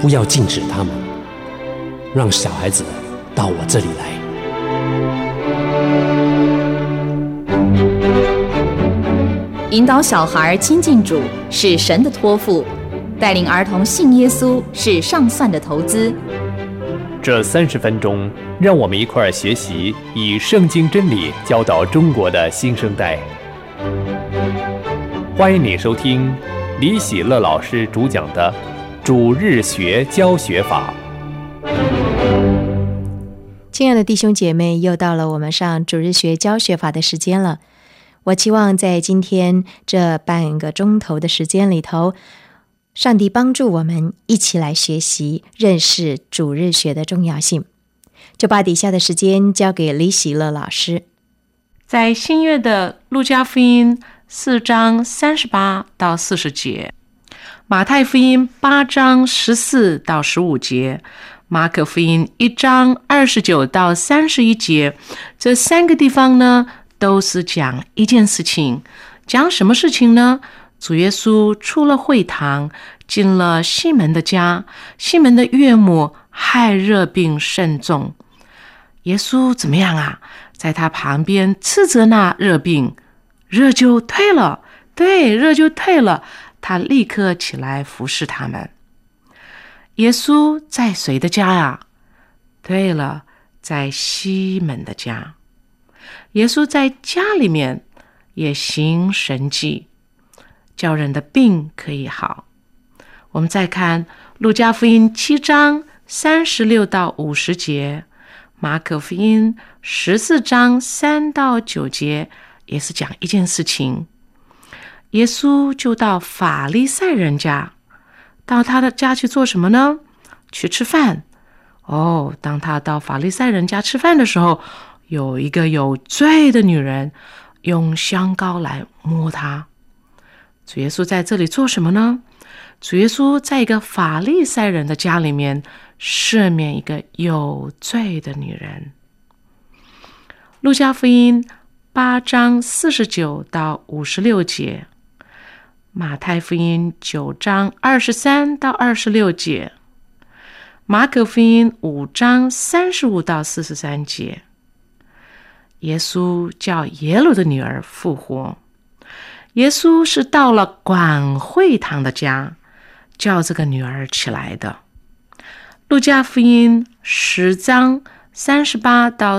不要禁止他们，让小孩子到我这里来。 引导小孩亲近主是神的托付，带领儿童信耶稣是上算的投资。 这30分钟，让我们一块儿学习以圣经真理教导中国的新生代。欢迎你收听李喜乐老师主讲的主日学教学法。 亲爱的弟兄姐妹，又到了我们上主日学教学法的时间了。我期望在今天这半个钟头的时间里头，上帝帮助我们一起来学习认识主日学的重要性。就把底下的时间交给李喜乐老师。 在新约的路加福音4章38到40节，马太福音8章14到15节，马可福音1章29到31节，这3个地方呢，都是讲一件事情。讲什么事情呢？主耶稣出了会堂，进了西门的家，西门的岳母害热病甚重。耶稣怎么样啊？在他旁边斥责那热病，热就退了。对，热就退了。他立刻起来服侍他们。耶稣在谁的家呀？对了，在西门的家。耶稣在家里面也行神迹，叫人的病可以好。我们再看路加福音7章36到50节，马可福音14章3到9节，也是讲一件事情。耶稣就到法利赛人家，到他的家去做什么呢？去吃饭。当他到法利赛人家吃饭的时候，有一个有罪的女人用香膏来摸他。主耶稣在这里做什么呢？主耶稣在一个法利赛人的家里面赦免一个有罪的女人。路加福音8章49到56节，马太福音9章23到26节，马可福音5章35到43节。耶稣叫耶路的女儿复活。耶稣是到了管会堂的家，叫这个女儿起来的。路加福音10章38到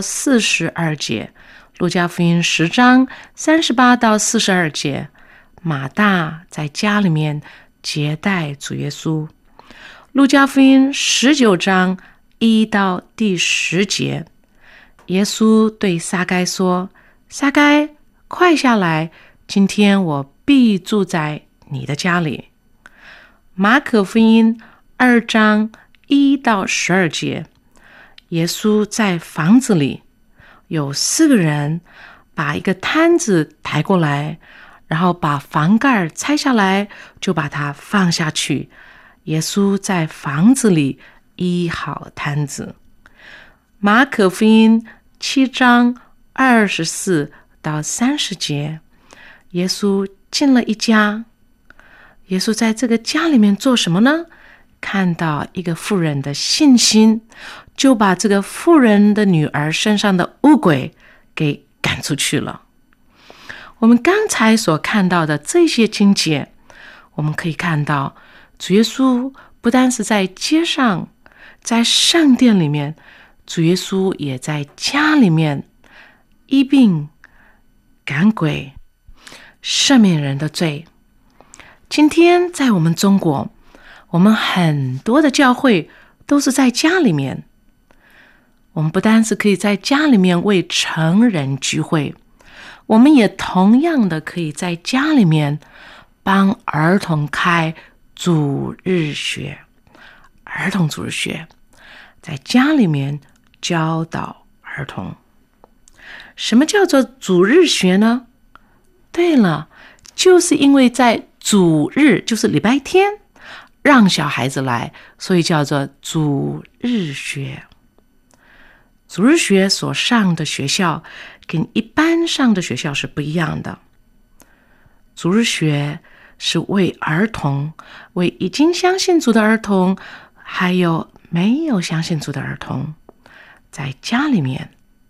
42节，路加福音10章38到42节，马大在家里面接待主耶稣。路加福音19章1到第10节，耶稣对撒该说：撒该，快下来，今天我必住在你的家里。马可福音2章1到12节，耶稣在房子里，有4个人把一个摊子抬过来，然后把房盖拆下来，就把它放下去。耶稣在房子里医好摊子。马可福音7章24到30节，耶稣进了一家。耶稣在这个家里面做什么呢？看到一个妇人的信心，就把这个妇人的女儿身上的污鬼给赶出去了。我们刚才所看到的这些经节，我们可以看到主耶稣不单是在街上，在圣殿里面，主耶稣也在家里面医病、赶鬼、赦免人的罪。今天在我们中国，我们很多的教会都是在家里面。我们不单是可以在家里面为成人聚会，我们也同样的可以在家里面帮儿童开主日学。儿童主日学，在家里面教导儿童。什么叫做主日学呢？对了，就是因为在主日，就是礼拜天，让小孩子来，所以叫做主日学。主日学所上的学校跟一般上的学校是不一样的。主日学是为儿童，为已经相信主的儿童， 还有没有相信主的儿童，在家里面，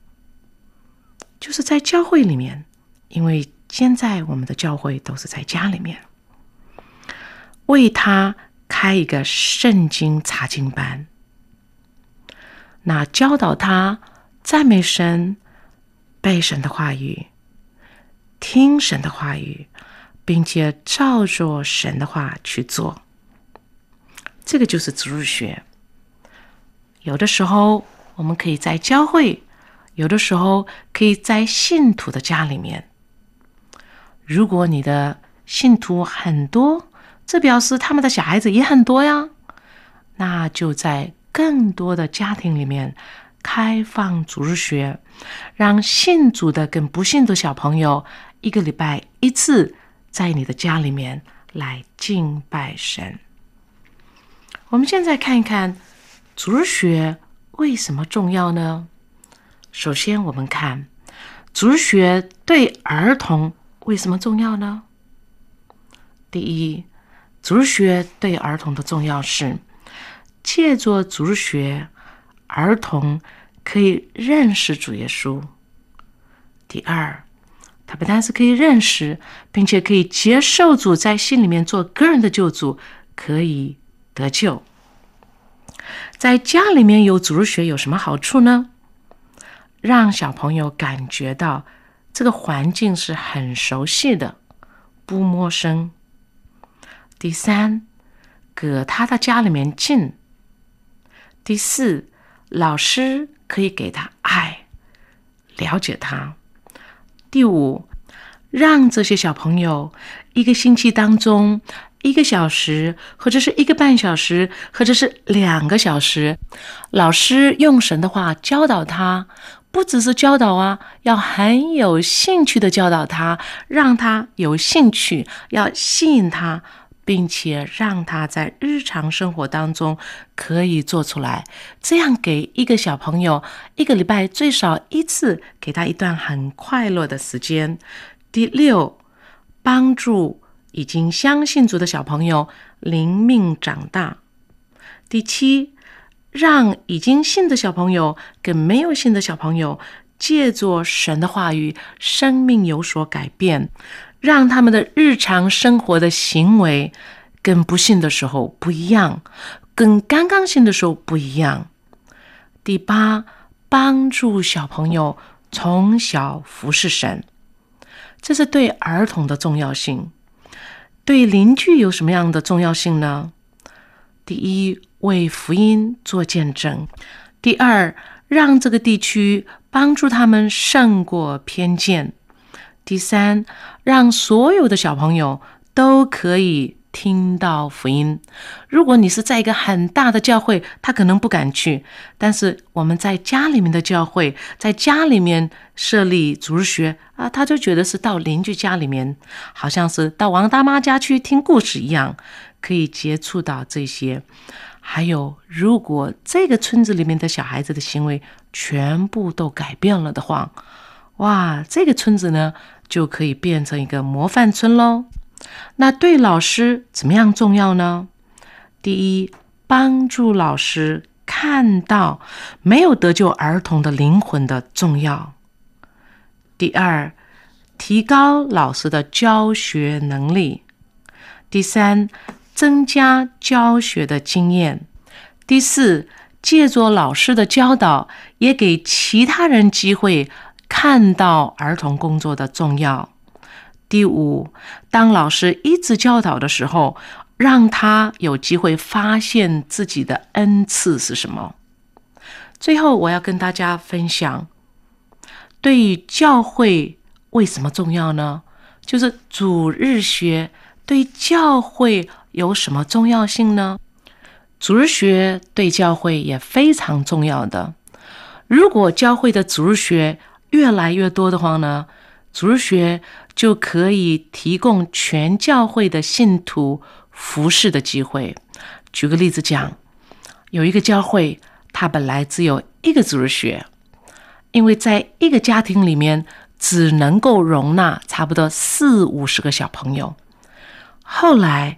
就是在教会里面，因为现在我们的教会都是在家里面，为他开一个圣经查经班，那教导他赞美神，背神的话语，听神的话语，并且照着神的话去做。这个就是主日学。有的时候我们可以在教会，有的时候可以在信徒的家里面。如果你的信徒很多，这表示他们的小孩子也很多呀，那就在更多的家庭里面开放主日学，让信主的跟不信的小朋友1个礼拜1次在你的家里面来敬拜神。我们现在看一看主日学为什么重要呢？首先我们看主日学对儿童为什么重要呢？第一，主日学对儿童的重要是借着主日学，儿童可以认识主耶稣。第二，他不但是可以认识，并且可以接受主在心里面做个人的救主，可以得救。在家里面有主日学有什么好处呢？让小朋友感觉到这个环境是很熟悉的，不陌生。第三，隔他的家里面近。第四，老师可以给他爱，了解他。第五，让这些小朋友1个星期当中1个小时，或者是1个半小时，或者是2个小时，老师用神的话教导他，不只是教导啊，要很有兴趣的教导他，让他有兴趣，要吸引他，并且让他在日常生活当中可以做出来。这样给1个小朋友1个礼拜最少1次，给他一段很快乐的时间。第六，帮助已经相信主的小朋友灵命长大。第七，让已经信的小朋友跟没有信的小朋友借着神的话语，生命有所改变，让他们的日常生活的行为跟不信的时候不一样，跟刚刚信的时候不一样。第八，帮助小朋友从小服侍神，这是对儿童的重要性。对邻居有什么样的重要性呢？第一，为福音做见证。第二，让这个地区帮助他们胜过偏见。第三，让所有的小朋友都可以听到福音。如果你是在一个很大的教会，他可能不敢去，但是我们在家里面的教会，在家里面设立主日学啊，他就觉得是到邻居家里面，好像是到王大妈家去听故事一样，可以接触到这些。还有，如果这个村子里面的小孩子的行为全部都改变了的话，哇，这个村子呢就可以变成一个模范村咯。那对老师怎么样重要呢？第一，帮助老师看到没有得救儿童的灵魂的重要。第二，提高老师的教学能力。第三，增加教学的经验。第四，借着老师的教导，也给其他人机会看到儿童工作的重要。第五，当老师一直教导的时候，让他有机会发现自己的恩赐是什么。最后我要跟大家分享，对于教会为什么重要呢？就是主日学对教会有什么重要性呢？主日学对教会也非常重要的。如果教会的主日学越来越多的话呢，主日学就可以提供全教会的信徒服侍的机会。举个例子讲，有一个教会，它本来只有1个主日学，因为在一个家庭里面只能够容纳差不多40-50个小朋友。后来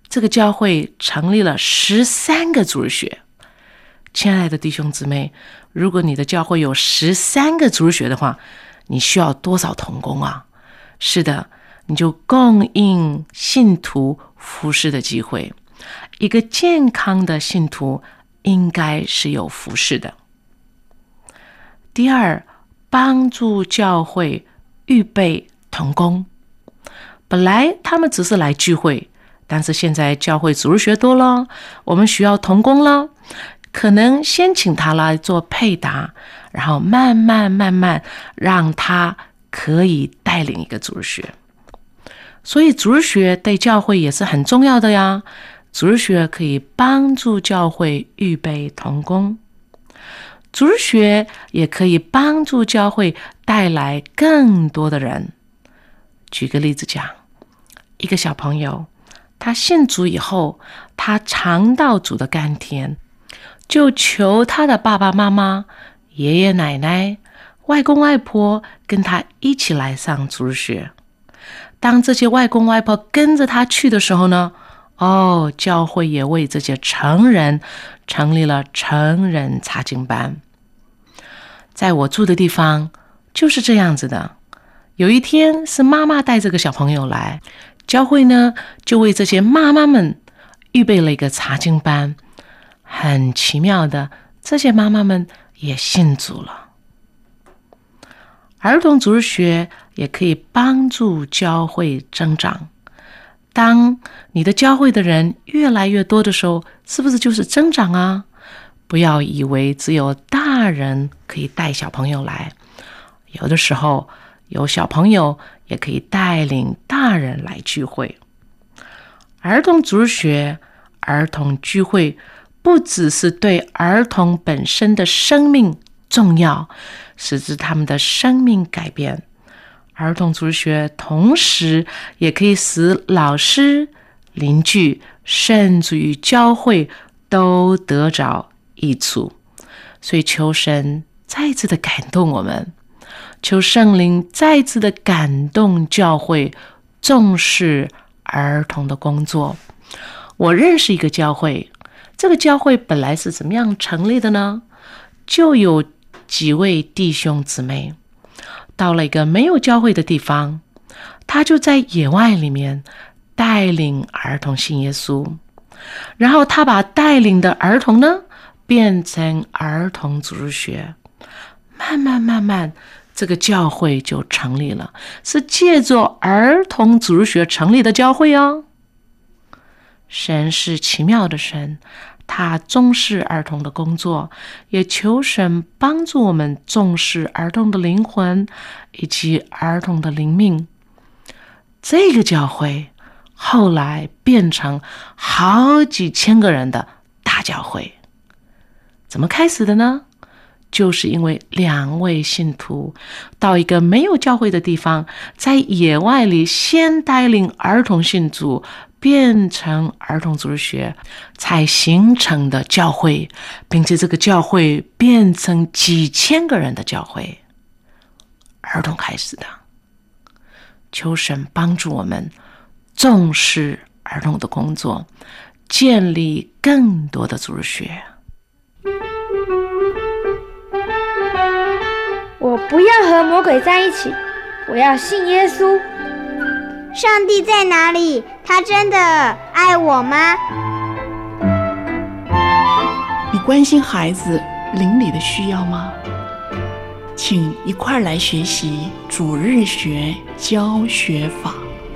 这个教会成立了13个主日学。亲爱的弟兄姊妹，如果你的教会有13个主日学的话，你需要多少同工啊？是的，你就供应信徒服事的机会。一个健康的信徒应该是有服事的。第二，帮助教会预备同工。本来他们只是来聚会，但是现在教会主日学多了，我们需要同工了，可能先请他来做配搭，然后慢慢让他可以带领一个主日学。所以主日学对教会也是很重要的呀。主日学可以帮助教会预备同工，主日学也可以帮助教会带来更多的人。举个例子讲，一个小朋友他信主以后，他尝到主的甘甜，就求他的爸爸妈妈、爷爷奶奶、外公外婆跟他一起来上主日学。当这些外公外婆跟着他去的时候呢，教会也为这些成人成立了成人查经班。在我住的地方就是这样子的。有一天是妈妈带这个小朋友来，教会呢就为这些妈妈们预备了一个查经班。很奇妙的，这些妈妈们也信主了。儿童主日学也可以帮助教会增长。当你的教会的人越来越多的时候，是不是就是增长啊？不要以为只有大人可以带小朋友来，有的时候有小朋友也可以带领大人来聚会。儿童主日学、儿童聚会不只是对儿童本身的生命重要，使之他们的生命改变。儿童主日学同时也可以使老师、邻居甚至于教会都得着益处。所以求神再次的感动我们，求圣灵再次的感动教会，重视儿童的工作。我认识一个教会，这个教会本来是怎么样成立的呢？就有几位弟兄姊妹到了一个没有教会的地方，他就在野外里面带领儿童信耶稣，然后他把带领的儿童呢变成儿童主日学，慢慢这个教会就成立了，是借着儿童主日学成立的教会哦。神是奇妙的神，他重视儿童的工作，也求神帮助我们重视儿童的灵魂以及儿童的灵命。这个教会后来变成好几千个人的大教会。怎么开始的呢？就是因为2位信徒到一个没有教会的地方，在野外里先带领儿童信主，变成儿童主日学，才形成的教会，并且这个教会变成几千个人的教会。儿童开始的，求神帮助我们重视儿童的工作，建立更多的主日学。 我不要和魔鬼在一起，我要信耶稣。 上帝在哪里？他真的爱我吗？ 你关心孩子邻里的需要吗？请一块来学习主日学教学法。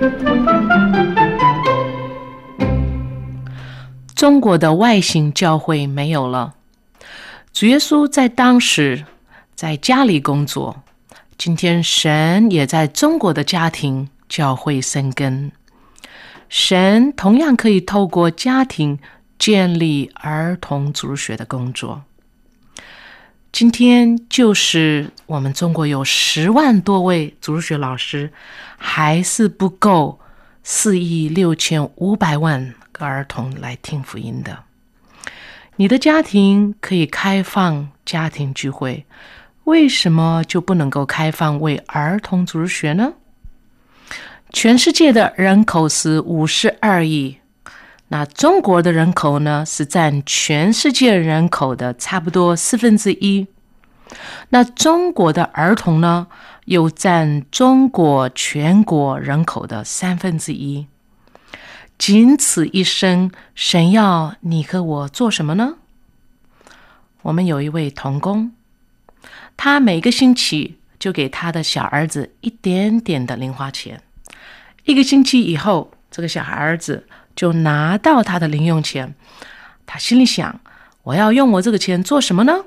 中国的外省教会没有了，主耶稣在当时在家里工作，今天神也在中国的家庭教会生根。神同样可以透过家庭建立儿童主日学的工作。今天就是我们中国有10万多位主日学老师，还是不够4亿6500万个儿童来听福音的。你的家庭可以开放家庭聚会，为什么就不能够开放为儿童主日学呢？全世界的人口是52亿， 那中国的人口呢，是占全世界人口的差不多1/4。那中国的儿童呢，又占中国全国人口的1/3。仅此一生，神要你和我做什么呢？我们有一位童工，他每个星期就给他的小儿子一点点的零花钱。1个星期以后，这个小儿子就拿到他的零用钱。他心里想，我要用我这个钱做什么呢？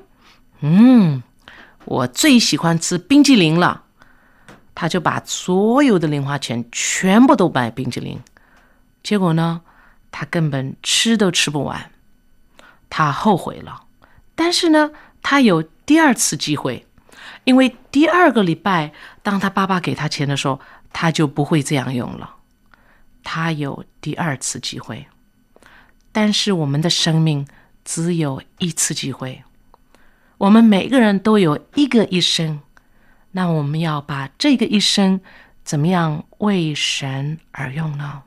我最喜欢吃冰淇淋了。他就把所有的零花钱全部都买冰淇淋。结果呢，他根本吃都吃不完。他后悔了。但是呢，他有第2次机会。因为第2个礼拜，当他爸爸给他钱的时候，他就不会这样用了。他有第2次机会。但是我们的生命只有1次机会。我们每个人都有一个一生。那我们要把这个一生怎么样为神而用呢？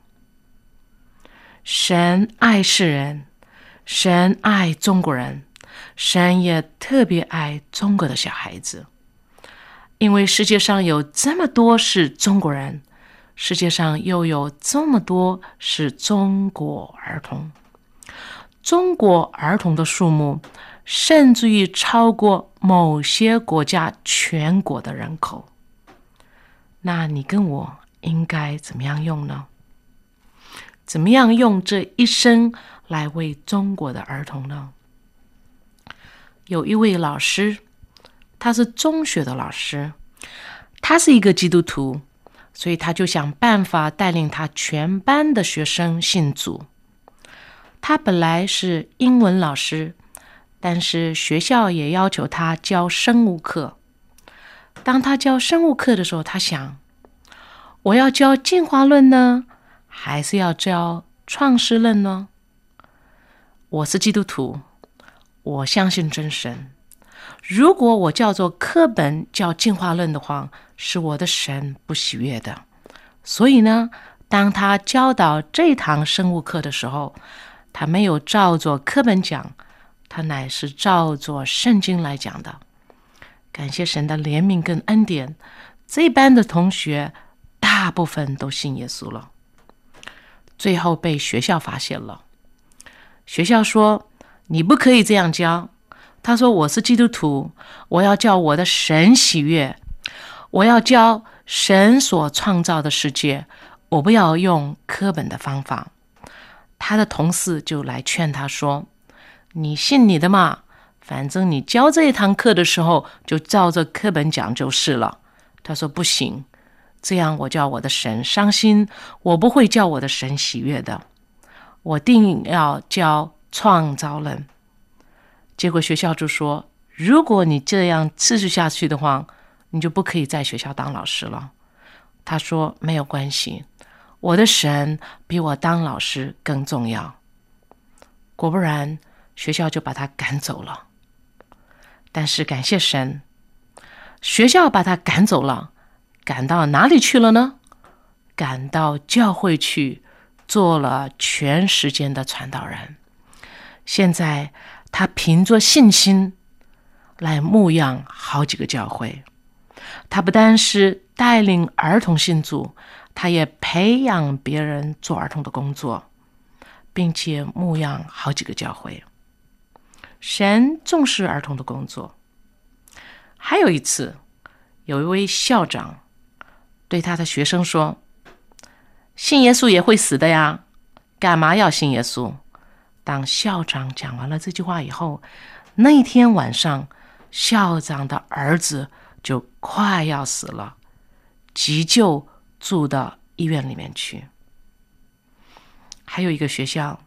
神爱世人，神爱中国人，神也特别爱中国的小孩子。因为世界上有这么多是中国人，世界上又有这么多是中国儿童。中国儿童的数目甚至于超过某些国家全国的人口。那你跟我应该怎么样用呢？怎么样用这一生来为中国的儿童呢？有一位老师，他是中学的老师，他是一个基督徒，所以他就想办法带领他全班的学生信主。他本来是英文老师，但是学校也要求他教生物课。当他教生物课的时候，他想，我要教进化论呢，还是要教创世论呢？我是基督徒，我相信真神。如果我叫做课本叫进化论的话，是我的神不喜悦的。所以呢，当他教导这堂生物课的时候，他没有照着课本讲，他乃是照着圣经来讲的。感谢神的怜悯跟恩典，这班的同学大部分都信耶稣了。最后被学校发现了，学校说，你不可以这样教。他说，我是基督徒，我要叫我的神喜悦，我要教神所创造的世界，我不要用课本的方法。他的同事就来劝他说，你信你的嘛，反正你教这一堂课的时候就照着课本讲就是了。他说不行，这样我叫我的神伤心，我不会叫我的神喜悦的，我定要教创造论。结果学校就说，如果你这样持续下去的话，你就不可以在学校当老师了。他说没有关系，我的神比我当老师更重要。果不然，学校就把他赶走了。但是感谢神，学校把他赶走了，赶到哪里去了呢？赶到教会去，做了全时间的传道人。现在他凭着信心来牧养好几个教会。他不单是带领儿童信主，他也培养别人做儿童的工作，并且牧养好几个教会。神重视儿童的工作。还有一次，有一位校长对他的学生说，信耶稣也会死的呀，干嘛要信耶稣？当校长讲完了这句话以后，那一天晚上，校长的儿子就快要死了，急救住到医院里面去。还有一个学校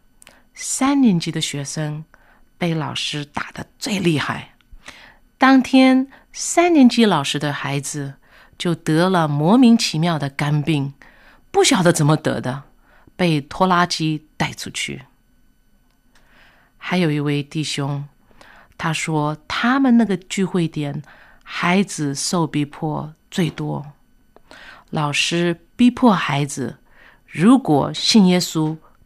，3年级的学生被老师打得最厉害。当天3年级老师的孩子就得了莫名其妙的肝病，不晓得怎么得的，被拖拉机带出去。还有一位弟兄，他说他们那个聚会点孩子受逼迫最多，老师逼迫孩子，如果信耶稣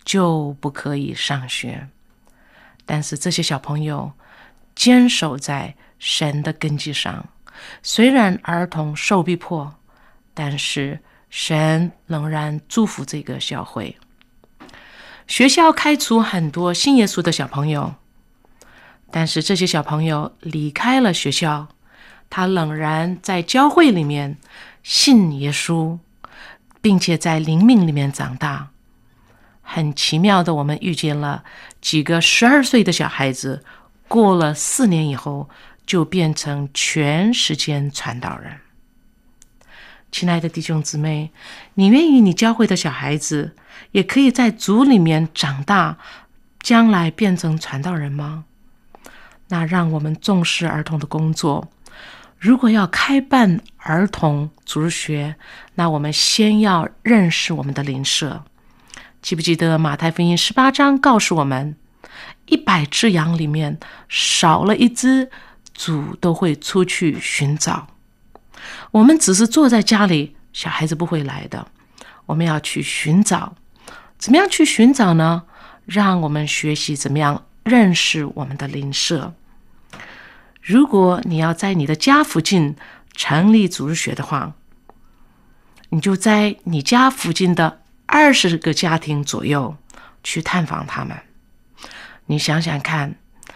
就不可以上学。但是这些小朋友坚守在神的根基上，虽然儿童受逼迫，但是神仍然祝福这个教会。学校开除很多信耶稣的小朋友，但是这些小朋友离开了学校，他仍然在教会里面信耶稣，并且在灵命里面长大。很奇妙的，我们遇见了几个12岁的小孩子，过了4年以后就变成全时间传道人。亲爱的弟兄姊妹，你愿意你教会的小孩子也可以在主里面长大，将来变成传道人吗？那让我们重视儿童的工作。如果要开办儿童主日学，那我们先要认识我们的邻舍。记不记得马太福音18章告诉我们，100只羊里面少了一只，主都会出去寻找。我们只是坐在家里，小孩子不会来的，我们要去寻找。怎么样去寻找呢？让我们学习怎么样认识我们的邻舍。如果你要在你的家附近成立主日学的话，你就在你家附近的20个家庭左右去探访他们。你想想看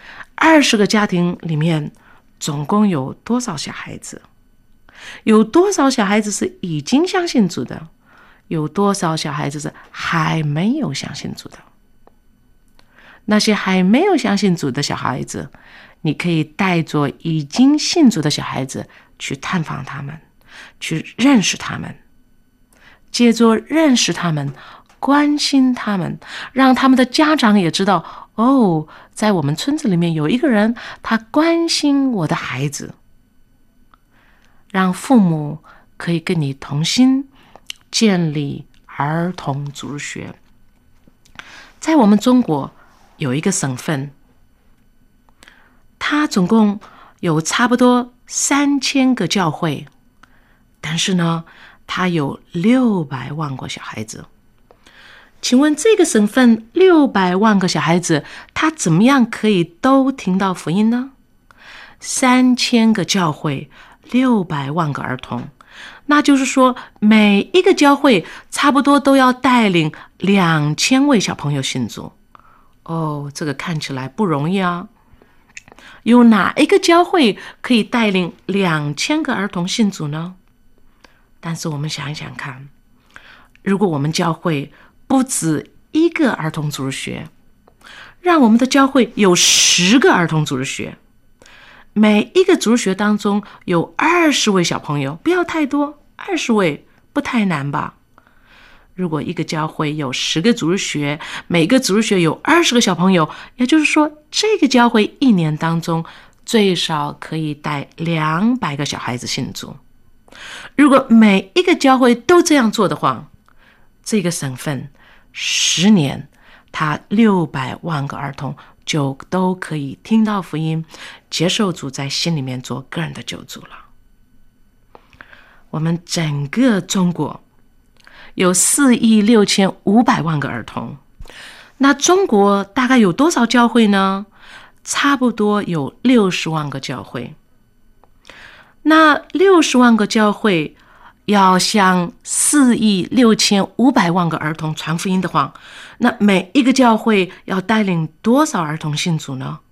，20个家庭里面总共有多少小孩子？有多少小孩子是已经相信主的？有多少小孩子是还没有相信主的？那些还没有相信主的小孩子，你可以带着已经信主的小孩子去探访他们，去认识他们。借着认识他们，关心他们，让他们的家长也知道，哦，在我们村子里面有一个人，他关心我的孩子。让父母可以跟你同心，建立儿童主日学。在我们中国有一个省份，它总共有差不多3000个教会，但是呢，它有600万个小孩子。请问这个省份600万个小孩子，他怎么样可以都听到福音呢？3000个教会，600万个儿童，那就是说每一个教会差不多都要带领2000位小朋友信主。哦，这个看起来不容易啊。有哪一个教会可以带领2000个儿童信主呢？但是我们想一想看，如果我们教会不止1个儿童主日学，让我们的教会有10个儿童主日学，每一个主日学当中有20位小朋友，不要太多，20位不太难吧？如果一个教会有10个主日学，每个主日学有20个小朋友，也就是说这个教会1年当中最少可以带200个小孩子信主。如果每一个教会都这样做的话，这个省份10年，他600万个儿童就都可以听到福音，接受主，在心里面做个人的救主了。我们整个中国有4亿6500万个儿童，那中国大概有多少教会呢？差不多有60万个教会。那60万个教会要向4亿6500万个儿童传福音的话，那每一个教会要带领多少儿童信主呢？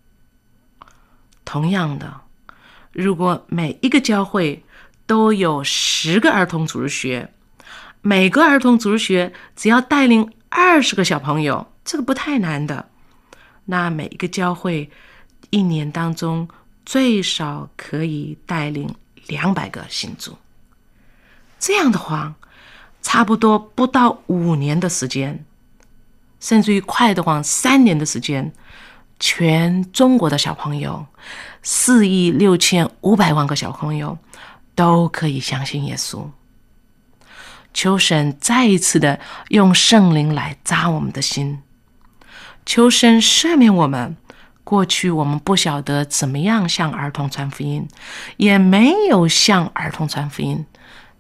同样的，如果每一个教会都有10个儿童主日学，每个儿童主日学只要带领20个小朋友，这个不太难的。那每一个教会1年当中最少可以带领200个信主。这样的话，差不多不到5年的时间，甚至于快的话3年的时间，全中国的小朋友4亿6500万个小朋友都可以相信耶稣。求神再一次的用圣灵来扎我们的心，求神赦免我们，过去我们不晓得怎么样向儿童传福音，也没有向儿童传福音，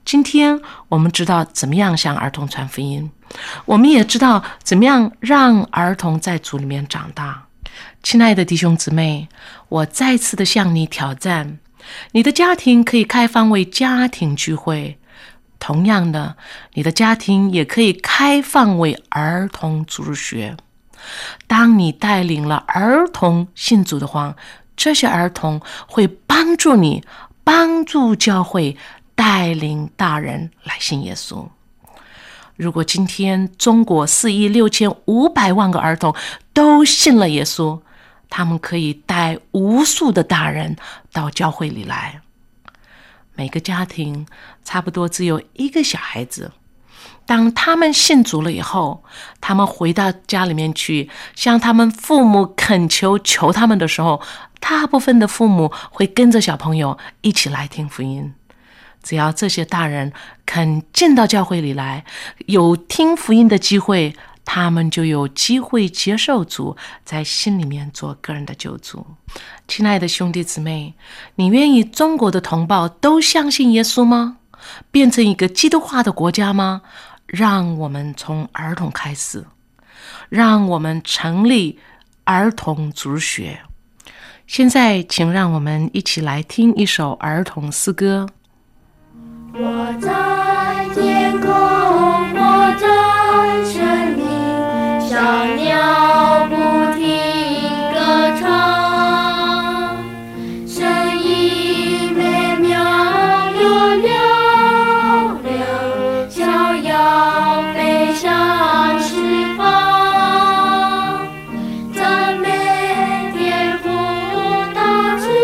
今天我们知道怎么样向儿童传福音，我们也知道怎么样让儿童在主里面长大。亲爱的弟兄姊妹，我再次的向你挑战，你的家庭可以开放为家庭聚会，同样的，你的家庭也可以开放为儿童主日学。当你带领了儿童信主的话，这些儿童会帮助你，帮助教会带领大人来信耶稣。如果今天中国4亿6500万个儿童都信了耶稣，他们可以带无数的大人到教会里来。每个家庭差不多只有一个小孩子，当他们信主了以后，他们回到家里面去，向他们父母恳求他们的时候，大部分的父母会跟着小朋友一起来听福音。只要这些大人肯进到教会里来，有听福音的机会，他们就有机会接受主，在心里面做个人的救主。亲爱的兄弟姊妹，你愿意中国的同胞都相信耶稣吗？变成一个基督化的国家吗？让我们从儿童开始，让我们成立儿童主日学。现在请让我们一起来听一首儿童诗歌。 我在天空，我在森林，小鸟不停歌唱，声音美妙又嘹亮，逍遥飞向四方，赞美天父大慈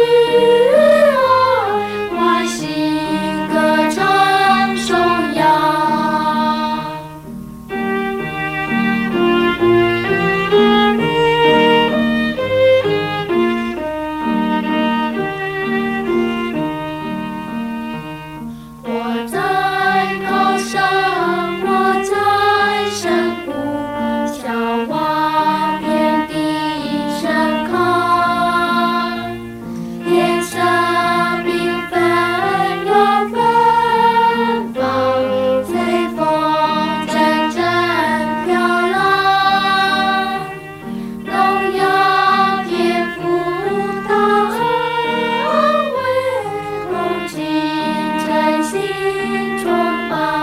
爱，欢喜歌唱颂扬。我在高山，我在深谷，向望遍地盛开，颜色缤纷又芬芳，随风阵阵飘来，荣耀天父大恩惠，恭敬真心崇拜。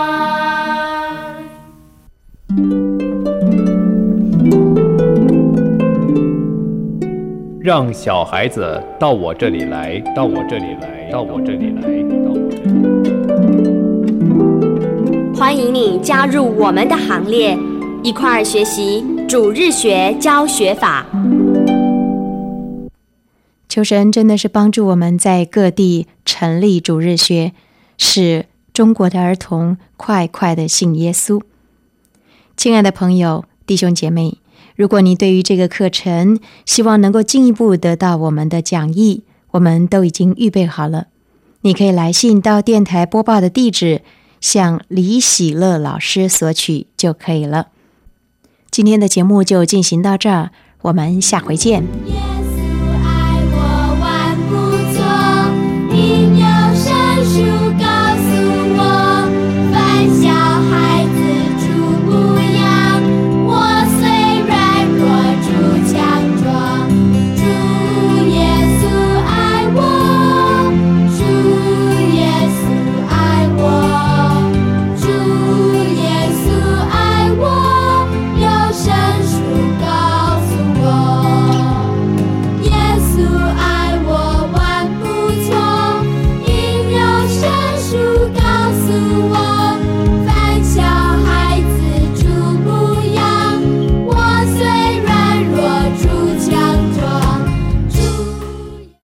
让小孩子到我这里来，到我这里来，到我这里来，到我这里来。 欢迎你加入我们的行列，一块儿学习主日学教学法。 求神真的是帮助我们在各地成立主日学，使中国的儿童快快的信耶稣。亲爱的朋友、弟兄姐妹，如果你对于这个课程希望能够进一步得到我们的讲义，我们都已经预备好了。你可以来信到电台播报的地址，向李喜乐老师索取就可以了。今天的节目就进行到这儿，我们下回见。